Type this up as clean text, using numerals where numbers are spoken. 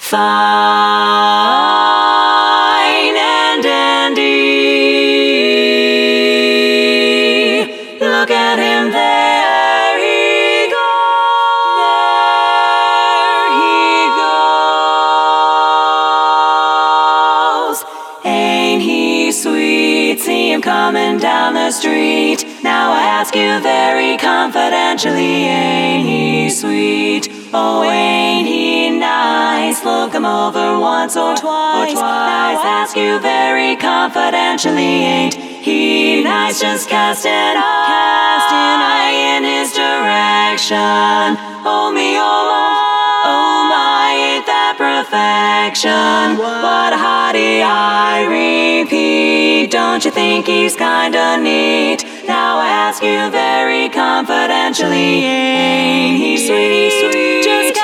fine and dandy. Look at him, there he goes. Ain't he sweet? See him coming down the street. Now I ask you very confidentially, ain't he sweet? Oh, ain't he nice? Look him over once or twice. Now I ask you very confidentially, ain't he nice? Just cast an eye in his direction. Oh me, oh my, ain't that perfection? What a hottie, I repeat. Don't you think he's kinda neat? Now I ask you very confidentially, ain't he sweet? Just